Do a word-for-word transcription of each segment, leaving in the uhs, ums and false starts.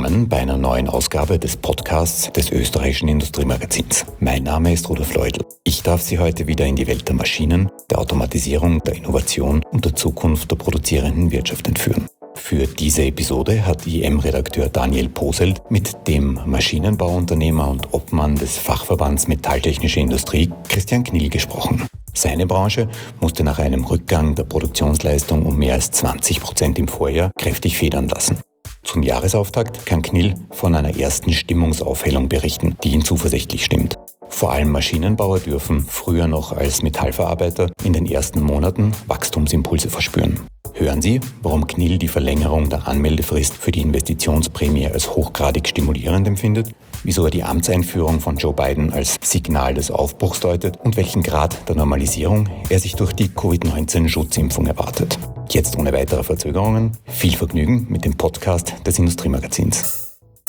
willkommen bei einer neuen Ausgabe des Podcasts des österreichischen Industriemagazins. Mein Name ist Rudolf Leudl. Ich darf Sie heute wieder in die Welt der Maschinen, der Automatisierung, der Innovation und der Zukunft der produzierenden Wirtschaft entführen. Für diese Episode hat I M-Redakteur Daniel Poselt mit dem Maschinenbauunternehmer und Obmann des Fachverbands Metalltechnische Industrie, Christian Knill, gesprochen. Seine Branche musste nach einem Rückgang der Produktionsleistung um mehr als zwanzig Prozent im Vorjahr kräftig federn lassen. Zum Jahresauftakt kann Knill von einer ersten Stimmungsaufhellung berichten, die ihn zuversichtlich stimmt. Vor allem Maschinenbauer dürfen, früher noch als Metallverarbeiter, in den ersten Monaten Wachstumsimpulse verspüren. Hören Sie, warum Knill die Verlängerung der Anmeldefrist für die Investitionsprämie als hochgradig stimulierend empfindet, wieso er die Amtseinführung von Joe Biden als Signal des Aufbruchs deutet und welchen Grad der Normalisierung er sich durch die Covid neunzehn Schutzimpfung erwartet. Jetzt ohne weitere Verzögerungen, viel Vergnügen mit dem Podcast des Industriemagazins.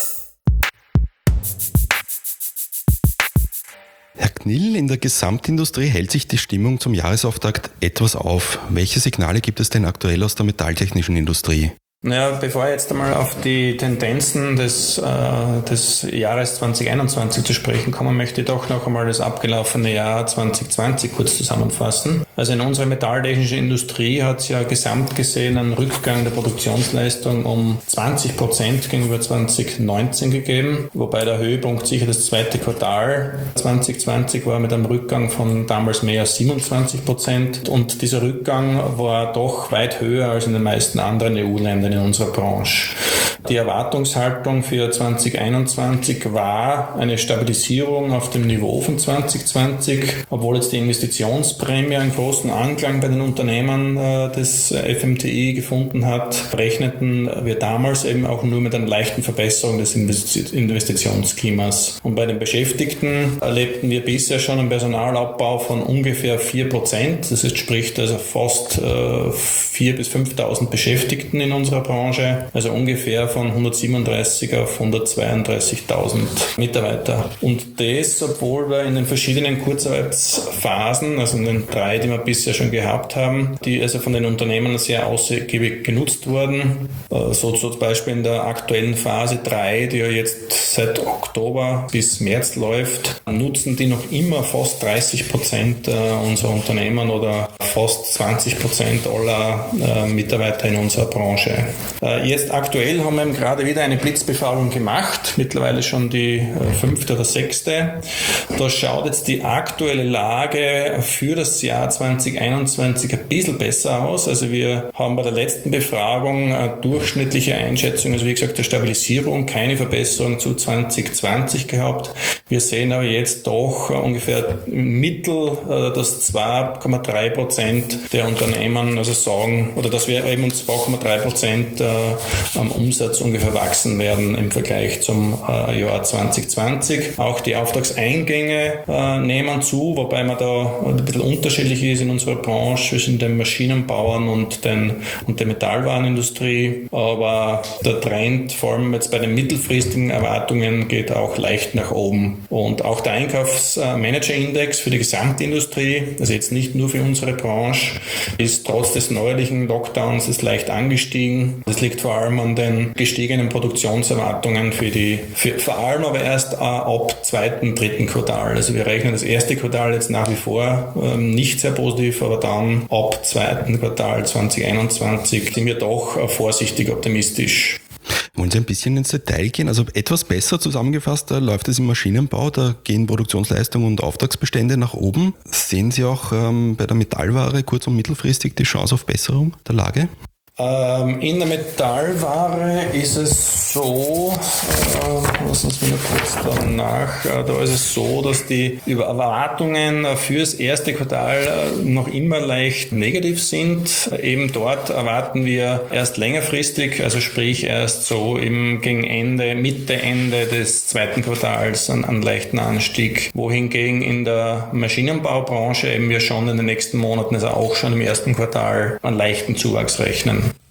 Herr Knill, in der Gesamtindustrie hält sich die Stimmung zum Jahresauftakt etwas auf. Welche Signale gibt es denn aktuell aus der metalltechnischen Industrie? Naja, bevor ich jetzt einmal auf die Tendenzen des, äh, des Jahres zwanzig einundzwanzig zu sprechen komme, möchte ich doch noch einmal das abgelaufene Jahr zwanzig zwanzig kurz zusammenfassen. Also in unserer metalltechnischen Industrie hat es ja gesamt gesehen einen Rückgang der Produktionsleistung um zwanzig Prozent gegenüber zwanzig neunzehn gegeben, wobei der Höhepunkt sicher das zweite Quartal zwanzig zwanzig war mit einem Rückgang von damals mehr als siebenundzwanzig Prozent, und dieser Rückgang war doch weit höher als in den meisten anderen E U-Ländern in unserer Branche. Die Erwartungshaltung für zwanzig einundzwanzig war eine Stabilisierung auf dem Niveau von zwanzig zwanzig, obwohl jetzt die Investitionsprämie einen großen Anklang bei den Unternehmen äh, des F M T I gefunden hat, rechneten wir damals eben auch nur mit einer leichten Verbesserung des Investi- Investitionsklimas. Und bei den Beschäftigten erlebten wir bisher schon einen Personalabbau von ungefähr vier Prozent. Das ist, spricht also fast äh, viertausend bis fünftausend Beschäftigten in unserer Branche, also ungefähr von hundertsiebenunddreißig auf hundertzweiunddreißigtausend Mitarbeiter. Und das, obwohl wir in den verschiedenen Kurzarbeitsphasen, also in den drei, die wir bisher schon gehabt haben, die also von den Unternehmen sehr ausgiebig genutzt wurden, so zum Beispiel in der aktuellen Phase drei, die ja jetzt seit Oktober bis März läuft, nutzen die noch immer fast dreißig Prozent unserer Unternehmen oder fast zwanzig Prozent aller Mitarbeiter in unserer Branche. Jetzt aktuell haben wir eben gerade wieder eine Blitzbefragung gemacht, mittlerweile schon die fünfte oder sechste. Da schaut jetzt die aktuelle Lage für das Jahr zwanzig einundzwanzig ein bisschen besser aus. Also wir haben bei der letzten Befragung eine durchschnittliche Einschätzung, also wie gesagt, der Stabilisierung, keine Verbesserung zu zwanzig zwanzig gehabt. Wir sehen aber jetzt doch ungefähr im Mittel, dass zwei Komma drei Prozent der Unternehmen also sagen, oder dass wir eben uns zwei Komma drei Prozent am Umsatz ungefähr wachsen werden im Vergleich zum äh, Jahr zwanzig zwanzig. Auch die Auftragseingänge äh, nehmen zu, wobei man da ein bisschen unterschiedlich ist in unserer Branche zwischen den Maschinenbauern und, den, und der Metallwarenindustrie. Aber der Trend, vor allem jetzt bei den mittelfristigen Erwartungen, geht auch leicht nach oben. Und auch der Einkaufsmanagerindex für die Gesamtindustrie, also jetzt nicht nur für unsere Branche, ist trotz des neuerlichen Lockdowns ist leicht angestiegen. Das liegt vor allem an den gestiegenen Produktionserwartungen für die, für, vor allem aber erst äh, ab zweiten, dritten Quartal. Also wir rechnen das erste Quartal jetzt nach wie vor ähm, nicht sehr positiv, aber dann ab zweiten Quartal zwanzig einundzwanzig sind wir doch äh, vorsichtig optimistisch. Wollen Sie ein bisschen ins Detail gehen? Also etwas besser zusammengefasst, da läuft es im Maschinenbau, da gehen Produktionsleistung und Auftragsbestände nach oben. Sehen Sie auch ähm, bei der Metallware kurz- und mittelfristig die Chance auf Besserung der Lage? In der Metallware ist es so, äh, lassen Sie mich noch kurz danach, äh, da ist es so, dass die Erwartungen fürs erste Quartal noch immer leicht negativ sind. Eben dort erwarten wir erst längerfristig, also sprich erst so im gegen Ende, Mitte, Ende des zweiten Quartals einen, einen leichten Anstieg, wohingegen in der Maschinenbaubranche eben wir schon in den nächsten Monaten, also auch schon im ersten Quartal, einen leichten Zuwachs rechnen.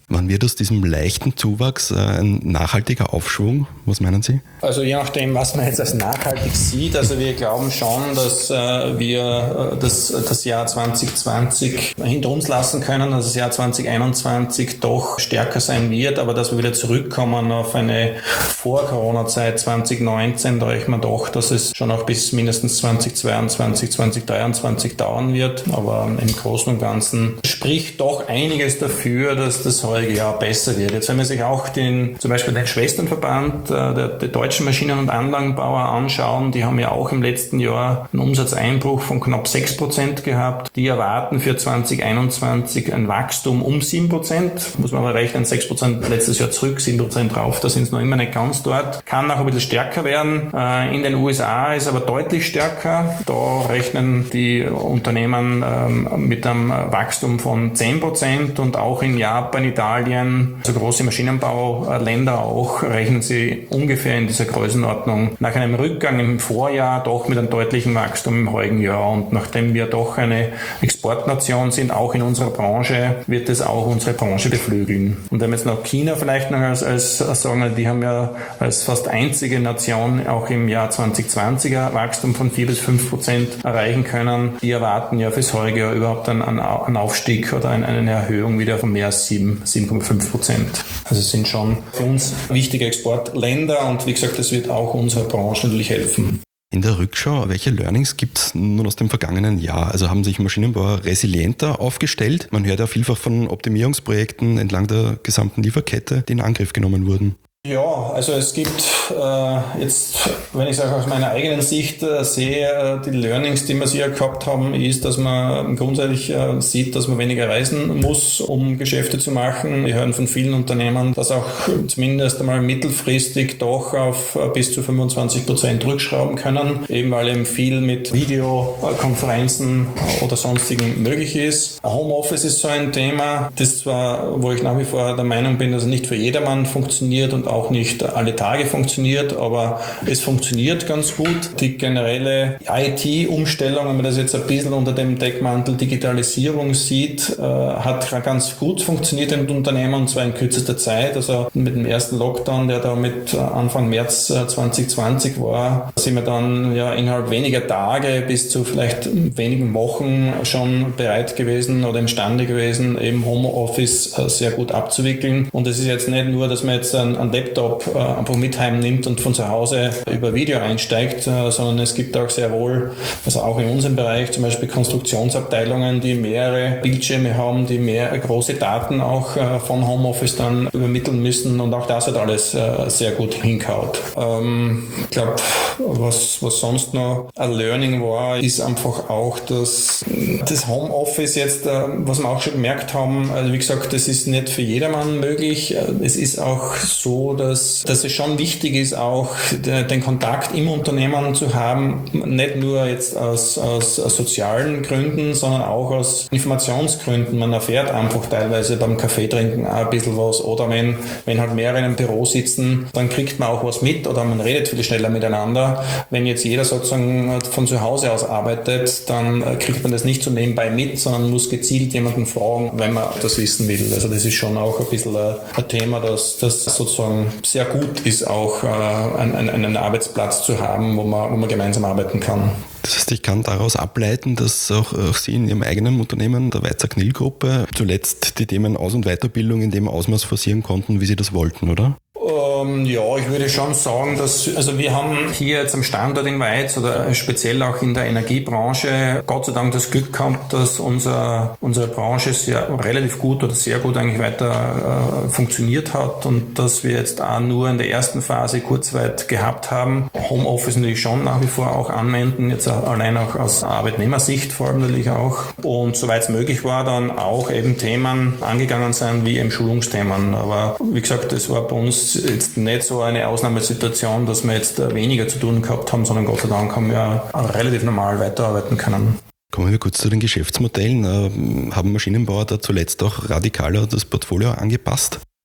Wann wird aus diesem leichten Zuwachs ein nachhaltiger Aufschwung? Was meinen Sie? Also je nachdem, was man jetzt als nachhaltig sieht. Also wir glauben schon, dass äh, wir äh, das, das Jahr zwanzig zwanzig hinter uns lassen können, dass das Jahr zwanzig einundzwanzig doch stärker sein wird, aber dass wir wieder zurückkommen auf eine Vor-Corona-Zeit zwanzig neunzehn, da rechnen wir doch, dass es schon auch bis mindestens zwanzig zweiundzwanzig, zwanzig dreiundzwanzig dauern wird. Aber im Großen und Ganzen spricht doch einiges dafür, dass das heute Jahr besser wird. Jetzt wenn man sich auch den, zum Beispiel den Schwesternverband der, der deutschen Maschinen- und Anlagenbauer anschauen, die haben ja auch im letzten Jahr einen Umsatzeinbruch von knapp sechs Prozent gehabt. Die erwarten für zwanzig einundzwanzig ein Wachstum um sieben Prozent. Muss man aber rechnen, sechs Prozent letztes Jahr zurück, sieben Prozent drauf, da sind es noch immer nicht ganz dort. Kann auch ein bisschen stärker werden. In den U S A ist aber deutlich stärker. Da rechnen die Unternehmen mit einem Wachstum von zehn Prozent und auch in Japan, Italien, also große Maschinenbauländer auch, rechnen sie ungefähr in dieser Größenordnung nach einem Rückgang im Vorjahr doch mit einem deutlichen Wachstum im heurigen Jahr. Und nachdem wir doch eine Exportnation sind, auch in unserer Branche, wird es auch unsere Branche beflügeln. Und wenn wir jetzt noch China vielleicht noch als, als sagen, die haben ja als fast einzige Nation auch im Jahr zwanzig zwanzig ein Wachstum von vier bis fünf Prozent erreichen können. Die erwarten ja fürs heutige Jahr überhaupt einen, einen Aufstieg oder eine Erhöhung wieder von mehr als sieben, sieben Komma fünf Prozent. Also es sind schon für uns wichtige Exportländer und wie gesagt, das wird auch unserer Branche natürlich helfen. In der Rückschau, welche Learnings gibt es nun aus dem vergangenen Jahr? Also haben sich Maschinenbauer resilienter aufgestellt? Man hört ja vielfach von Optimierungsprojekten entlang der gesamten Lieferkette, die in Angriff genommen wurden. Ja, also es gibt äh, jetzt, wenn ich es auch aus meiner eigenen Sicht äh, sehe, äh, die Learnings, die wir sicher gehabt haben, ist, dass man grundsätzlich äh, sieht, dass man weniger reisen muss, um Geschäfte zu machen. Wir hören von vielen Unternehmen, dass auch zumindest einmal mittelfristig doch auf äh, bis zu fünfundzwanzig Prozent rückschrauben können, eben weil eben viel mit Videokonferenzen oder sonstigen möglich ist. Homeoffice ist so ein Thema, das zwar, wo ich nach wie vor der Meinung bin, dass es nicht für jedermann funktioniert und auch nicht alle Tage funktioniert, aber es funktioniert ganz gut. Die generelle I T-Umstellung, wenn man das jetzt ein bisschen unter dem Deckmantel Digitalisierung sieht, äh, hat ganz gut funktioniert in den Unternehmen und zwar in kürzester Zeit. Also mit dem ersten Lockdown, der da mit Anfang März zwanzig zwanzig war, sind wir dann ja innerhalb weniger Tage bis zu vielleicht wenigen Wochen schon bereit gewesen oder imstande gewesen, eben Homeoffice sehr gut abzuwickeln. Und es ist jetzt nicht nur, dass man jetzt einen Laptop äh, einfach mit heimnimmt und von zu Hause über Video einsteigt, äh, sondern es gibt auch sehr wohl, also auch in unserem Bereich zum Beispiel Konstruktionsabteilungen, die mehrere Bildschirme haben, die mehr große Daten auch äh, von Homeoffice dann übermitteln müssen und auch das hat alles äh, sehr gut hinkaut. Ähm, ich glaube, was, was sonst noch ein Learning war, ist einfach auch, dass das Homeoffice jetzt, äh, was wir auch schon gemerkt haben, also wie gesagt, das ist nicht für jedermann möglich. Es ist auch so, dass, dass es schon wichtig ist, auch den Kontakt im Unternehmen zu haben, nicht nur jetzt aus, aus, aus sozialen Gründen, sondern auch aus Informationsgründen. Man erfährt einfach teilweise beim Kaffee trinken auch ein bisschen was oder wenn, wenn halt mehrere in einem Büro sitzen, dann kriegt man auch was mit oder man redet viel schneller miteinander. Wenn jetzt jeder sozusagen von zu Hause aus arbeitet, dann kriegt man das nicht so nebenbei mit, sondern muss gezielt jemanden fragen, wenn man das wissen will. Also das ist schon auch ein bisschen ein Thema, dass das sozusagen sehr gut ist, auch äh, einen, einen Arbeitsplatz zu haben, wo man, wo man gemeinsam arbeiten kann. Das heißt, ich kann daraus ableiten, dass auch, auch Sie in Ihrem eigenen Unternehmen, der Weizer-Knill-Gruppe, zuletzt die Themen Aus- und Weiterbildung in dem Ausmaß forcieren konnten, wie Sie das wollten, oder? Ähm, ja, ich würde schon sagen, dass, also wir haben hier jetzt am Standort in Weiz oder speziell auch in der Energiebranche Gott sei Dank das Glück gehabt, dass unser, unsere Branche sehr, relativ gut oder sehr gut eigentlich weiter äh, funktioniert hat und dass wir jetzt auch nur in der ersten Phase Kurzarbeit gehabt haben. Homeoffice natürlich schon nach wie vor auch anwenden, jetzt allein auch aus Arbeitnehmersicht vor allem natürlich auch. Und soweit es möglich war, dann auch eben Themen angegangen sein, wie eben Schulungsthemen. Aber wie gesagt, das war bei uns jetzt nicht so eine Ausnahmesituation, dass wir jetzt weniger zu tun gehabt haben, sondern Gott sei Dank haben wir relativ normal weiterarbeiten können. Kommen wir kurz zu den Geschäftsmodellen. Haben Maschinenbauer da zuletzt auch radikaler das Portfolio angepasst?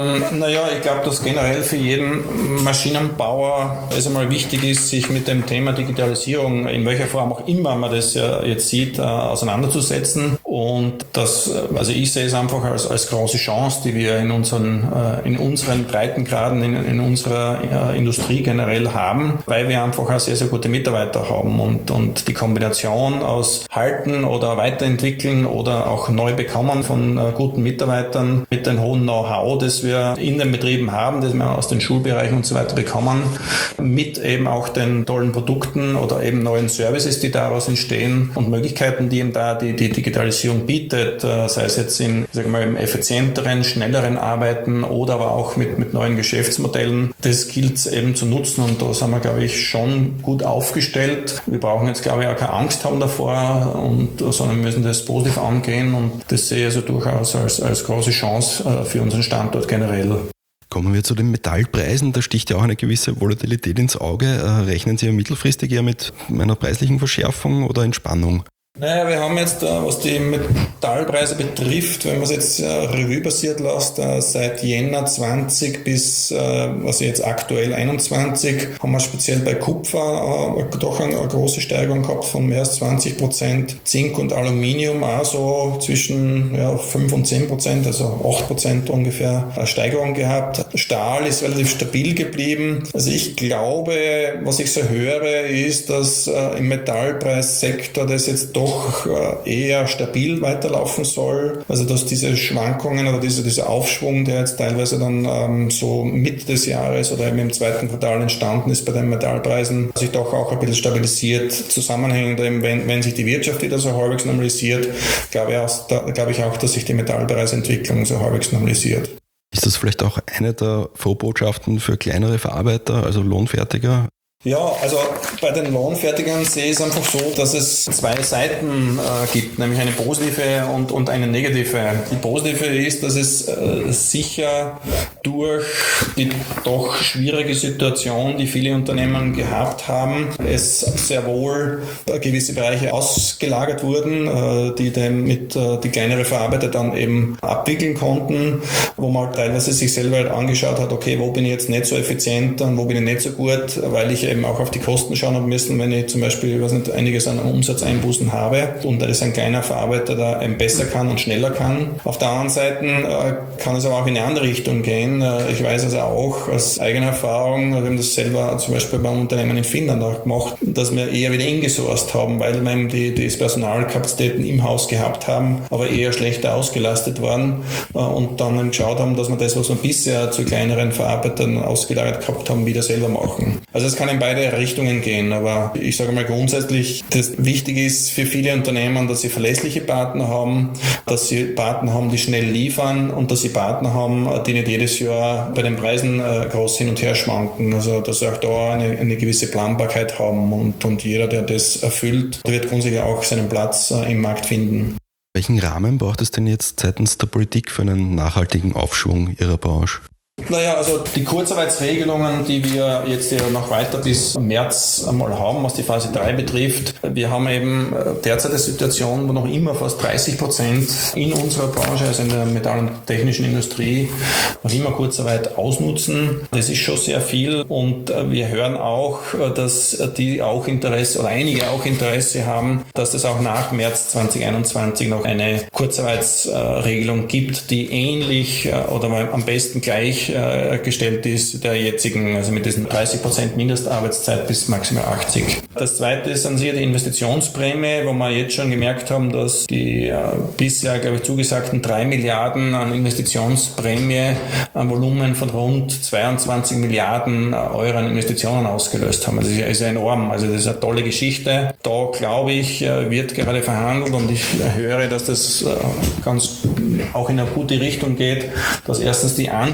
Naja, ich glaube, dass generell für jeden Maschinenbauer es einmal wichtig ist, sich mit dem Thema Digitalisierung, in welcher Form auch immer man das ja jetzt sieht, auseinanderzusetzen. Und das, also ich sehe es einfach als, als große Chance, die wir in unseren, in unseren Breitengraden, in, in unserer Industrie generell haben, weil wir einfach auch sehr, sehr gute Mitarbeiter haben und, und die Kombination aus halten oder weiterentwickeln oder auch neu bekommen von guten Mitarbeitern mit dem hohen Know-how, das wir in den Betrieben haben, das wir aus den Schulbereichen und so weiter bekommen, mit eben auch den tollen Produkten oder eben neuen Services, die daraus entstehen und Möglichkeiten, die eben da die, die Digitalisierung bietet, sei es jetzt in, sagen wir mal, im effizienteren, schnelleren Arbeiten oder aber auch mit, mit neuen Geschäftsmodellen. Das gilt es eben zu nutzen und da sind wir, glaube ich, schon gut aufgestellt. Wir brauchen jetzt, glaube ich, auch keine Angst haben davor, und, sondern müssen das positiv angehen und das sehe ich also durchaus als, als große Chance für unseren Standort generell. Kommen wir zu den Metallpreisen. Da sticht ja auch eine gewisse Volatilität ins Auge. Rechnen Sie ja mittelfristig eher mit einer preislichen Verschärfung oder Entspannung? Naja, wir haben jetzt, was die Metallpreise betrifft, wenn man es jetzt Revue passiert lässt, seit Jänner zwanzig bis, also jetzt aktuell einundzwanzig, haben wir speziell bei Kupfer doch eine große Steigerung gehabt von mehr als zwanzig Prozent. Zink und Aluminium auch so zwischen ja, fünf und zehn Prozent, also acht Prozent ungefähr eine Steigerung gehabt. Stahl ist relativ stabil geblieben. Also ich glaube, was ich so höre, ist, dass im Metallpreissektor das jetzt doch eher stabil weiterlaufen soll. Also dass diese Schwankungen oder diese, dieser Aufschwung, der jetzt teilweise dann ähm, so Mitte des Jahres oder eben im zweiten Quartal entstanden ist bei den Metallpreisen, sich doch auch ein bisschen stabilisiert. Zusammenhängend eben, wenn, wenn sich die Wirtschaft wieder so halbwegs normalisiert, glaube ich, auch, da, glaube ich auch, dass sich die Metallpreisentwicklung so halbwegs normalisiert. Ist das vielleicht auch eine der Vorbotschaften für kleinere Verarbeiter, also Lohnfertiger? Ja, also bei den Lohnfertigern sehe ich es einfach so, dass es zwei Seiten äh, gibt, nämlich eine positive und, und eine negative. Die positive ist, dass es äh, sicher durch die doch schwierige Situation, die viele Unternehmen gehabt haben, es sehr wohl äh, gewisse Bereiche ausgelagert wurden, äh, die dann mit äh, die kleinere Verarbeiter dann eben abwickeln konnten, wo man teilweise sich selber halt angeschaut hat, okay, wo bin ich jetzt nicht so effizient und wo bin ich nicht so gut, weil ich eben auch auf die Kosten schauen habe müssen, wenn ich zum Beispiel, ich weiß nicht, einiges an Umsatzeinbußen habe und dass ein kleiner Verarbeiter da eben besser kann und schneller kann. Auf der anderen Seite äh, kann es aber auch in eine andere Richtung gehen. Äh, ich weiß also auch aus eigener Erfahrung, wir haben das selber zum Beispiel beim Unternehmen in Finnland auch gemacht, dass wir eher wieder ingesourced haben, weil wir eben die, die Personalkapazitäten im Haus gehabt haben, aber eher schlechter ausgelastet waren äh, und dann geschaut haben, dass wir das, was wir bisher zu kleineren Verarbeitern ausgelagert gehabt haben, wieder selber machen. Also es kann in beide Richtungen gehen, aber ich sage mal grundsätzlich, das wichtig ist für viele Unternehmen, dass sie verlässliche Partner haben, dass sie Partner haben, die schnell liefern und dass sie Partner haben, die nicht jedes Jahr bei den Preisen groß hin und her schwanken. Also dass sie auch da eine, eine gewisse Planbarkeit haben und, und jeder, der das erfüllt, wird grundsätzlich auch seinen Platz im Markt finden. Welchen Rahmen braucht es denn jetzt seitens der Politik für einen nachhaltigen Aufschwung Ihrer Branche? Naja, also die Kurzarbeitsregelungen, die wir jetzt ja noch weiter bis März einmal haben, was die Phase drei betrifft. Wir haben eben derzeit eine Situation, wo noch immer fast dreißig Prozent in unserer Branche, also in der Metall- und technischen Industrie, noch immer Kurzarbeit ausnutzen. Das ist schon sehr viel und wir hören auch, dass die auch Interesse oder einige auch Interesse haben, dass es auch nach März zwanzig einundzwanzig noch eine Kurzarbeitsregelung gibt, die ähnlich oder am besten gleich gestellt ist der jetzigen, also mit diesen dreißig Prozent Mindestarbeitszeit bis maximal achtzig. Das zweite ist an sich die Investitionsprämie, wo wir jetzt schon gemerkt haben, dass die äh, bisher, glaube ich, zugesagten drei Milliarden an Investitionsprämie ein Volumen von rund zweiundzwanzig Milliarden Euro an Investitionen ausgelöst haben. Also das ist enorm, also das ist eine tolle Geschichte. Da, glaube ich, wird gerade verhandelt und ich höre, dass das ganz auch in eine gute Richtung geht, dass erstens die Antragsteller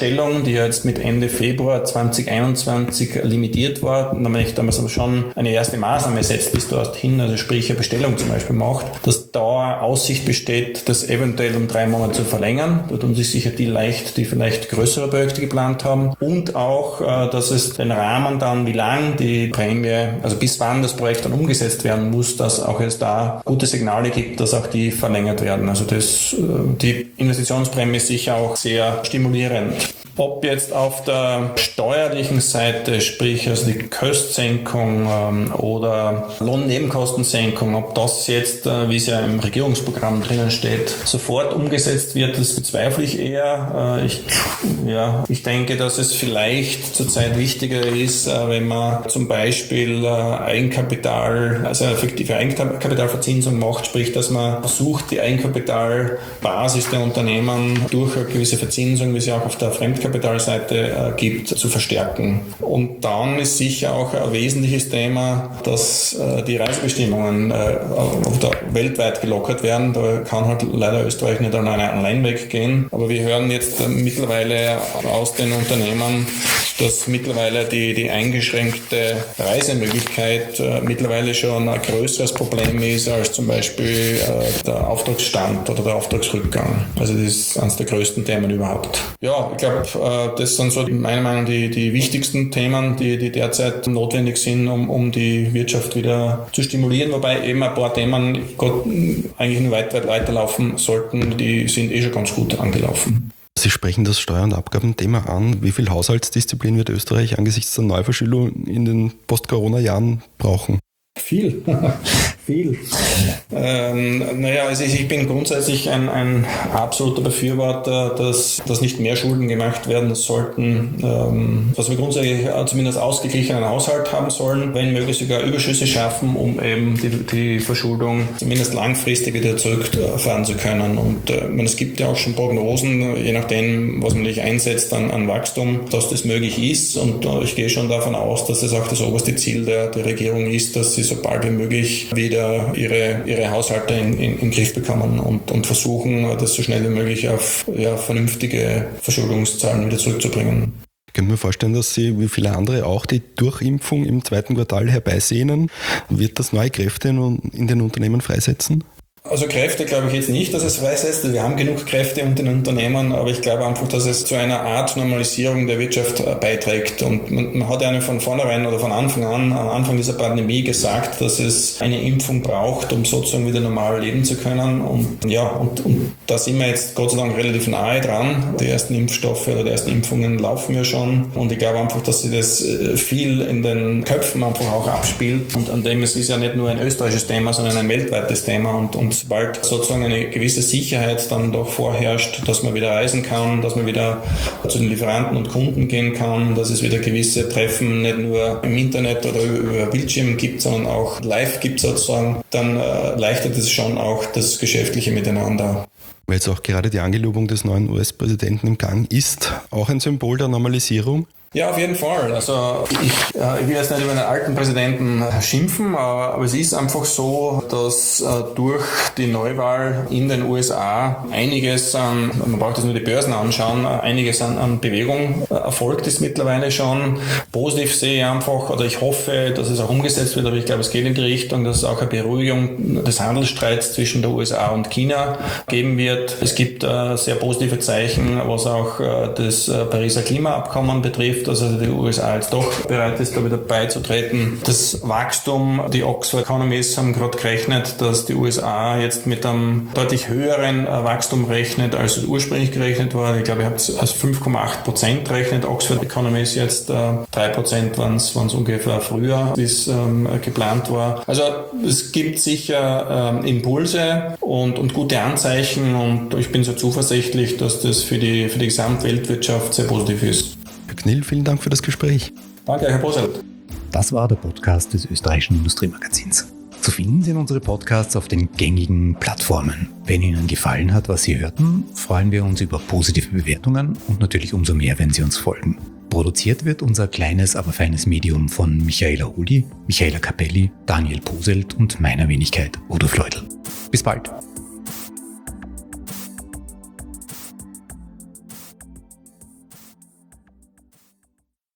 Bestellung, die jetzt mit Ende Februar zwanzig einundzwanzig limitiert war, dann habe ich damals aber schon eine erste Maßnahme setzt bis dorthin, also sprich eine Bestellung zum Beispiel macht, dass da Aussicht besteht, das eventuell um drei Monate zu verlängern. Da tun sich sicher die leicht, die vielleicht größere Projekte geplant haben. Und auch, dass es den Rahmen dann, wie lang die Prämie, also bis wann das Projekt dann umgesetzt werden muss, dass auch es da gute Signale gibt, dass auch die verlängert werden. Also das, die Investitionsprämie ist sicher auch sehr stimulierend. Ob jetzt auf der steuerlichen Seite, sprich also die Köstsenkung ähm, oder Lohnnebenkostensenkung, ob das jetzt, äh, wie es ja im Regierungsprogramm drinnen steht, sofort umgesetzt wird, das bezweifle ich eher. Äh, ich, ja, ich denke, dass es vielleicht zurzeit wichtiger ist, äh, wenn man zum Beispiel äh, Eigenkapital, also effektive Eigenkapitalverzinsung macht, sprich, dass man versucht, die Eigenkapitalbasis der Unternehmen durch eine gewisse Verzinsung, wie sie auch auf der Fremdkapitalseite Kapitalseite äh, gibt, zu verstärken. Und dann ist sicher auch ein wesentliches Thema, dass äh, die Reisebestimmungen äh, weltweit gelockert werden. Da kann halt leider Österreich nicht allein weggehen. Aber wir hören jetzt äh, mittlerweile aus den Unternehmen, dass mittlerweile die, die eingeschränkte Reisemöglichkeit äh, mittlerweile schon ein größeres Problem ist als zum Beispiel äh, der Auftragsstand oder der Auftragsrückgang. Also das ist eines der größten Themen überhaupt. Ja, ich glaube, das sind so meiner Meinung nach die, die wichtigsten Themen, die, die derzeit notwendig sind, um, um die Wirtschaft wieder zu stimulieren. Wobei eben ein paar Themen Gott, eigentlich nur weit, weit weiterlaufen sollten, die sind eh schon ganz gut angelaufen. Sie sprechen das Steuer- und Abgabenthema an. Wie viel Haushaltsdisziplin wird Österreich angesichts der Neuverschuldung in den Post-Corona-Jahren brauchen? Viel. Viel. Ähm, naja, also ich bin grundsätzlich ein, ein absoluter Befürworter, dass, dass nicht mehr Schulden gemacht werden sollten, ähm, dass wir grundsätzlich zumindest ausgeglichenen Haushalt haben sollen, wenn möglich sogar Überschüsse schaffen, um eben die, die Verschuldung zumindest langfristig wieder zurückfahren zu können. Und äh, meine, es gibt ja auch schon Prognosen, je nachdem, was man natürlich einsetzt an, an Wachstum, dass das möglich ist. Und äh, ich gehe schon davon aus, dass das auch das oberste Ziel der, der Regierung ist, dass sie so bald wie möglich wieder ihre, ihre Haushalte in, in, in den Griff bekommen und, und versuchen, das so schnell wie möglich auf ja, vernünftige Verschuldungszahlen wieder zurückzubringen. Ich kann mir vorstellen, dass Sie, wie viele andere auch, die Durchimpfung im zweiten Quartal herbeisehnen. Wird das neue Kräfte in, in den Unternehmen freisetzen? Also Kräfte glaube ich jetzt nicht, dass es freisetzt. Wir haben genug Kräfte unter den Unternehmen, aber ich glaube einfach, dass es zu einer Art Normalisierung der Wirtschaft beiträgt. Und man, man hat ja von vornherein oder von Anfang an, am Anfang dieser Pandemie gesagt, dass es eine Impfung braucht, um sozusagen wieder normal leben zu können. Und ja, und, und da sind wir jetzt Gott sei Dank relativ nahe dran. Die ersten Impfstoffe oder die ersten Impfungen laufen ja schon. Und ich glaube einfach, dass sich das viel in den Köpfen einfach auch abspielt. Und an dem es ist ja nicht nur ein österreichisches Thema, sondern ein weltweites Thema. Und, und sobald sozusagen eine gewisse Sicherheit dann doch vorherrscht, dass man wieder reisen kann, dass man wieder zu den Lieferanten und Kunden gehen kann, dass es wieder gewisse Treffen nicht nur im Internet oder über Bildschirm gibt, sondern auch live gibt sozusagen, dann äh, leichtert es schon auch das geschäftliche Miteinander. Weil jetzt auch gerade die Angelobung des neuen U S-Präsidenten im Gang ist, auch ein Symbol der Normalisierung? Ja, auf jeden Fall. Also ich, äh, ich will jetzt nicht über den alten Präsidenten schimpfen, aber, aber es ist einfach so, dass äh, durch die Neuwahl in den U S A einiges an, man braucht jetzt nur die Börsen anschauen, einiges an, an Bewegung äh, erfolgt ist mittlerweile schon. Positiv sehe ich einfach, oder ich hoffe, dass es auch umgesetzt wird, aber ich glaube, es geht in die Richtung, dass es auch eine Beruhigung des Handelsstreits zwischen der U S A und China geben wird. Es gibt äh, sehr positive Zeichen, was auch äh, das äh, Pariser Klimaabkommen betrifft, dass also die U S A jetzt doch bereit ist, da wieder beizutreten. Das Wachstum, die Oxford Economists haben gerade gerechnet, dass die U S A jetzt mit einem deutlich höheren Wachstum rechnet, als es ursprünglich gerechnet war. Ich glaube, ich habe es als fünf Komma acht Prozent rechnet. Oxford Economists jetzt äh, drei Prozent waren es ungefähr früher, wie es ähm, geplant war. Also es gibt sicher ähm, Impulse und, und gute Anzeichen und ich bin so zuversichtlich, dass das für die, für die Gesamtweltwirtschaft sehr positiv ist. Herr Knill, vielen Dank für das Gespräch. Danke, Herr Boselt. Das war der Podcast des österreichischen Industriemagazins. Zu finden sind unsere Podcasts auf den gängigen Plattformen. Wenn Ihnen gefallen hat, was Sie hörten, freuen wir uns über positive Bewertungen und natürlich umso mehr, wenn Sie uns folgen. Produziert wird unser kleines, aber feines Medium von Michaela Huli, Michaela Capelli, Daniel Boselt und meiner Wenigkeit Udo Fleudl. Bis bald.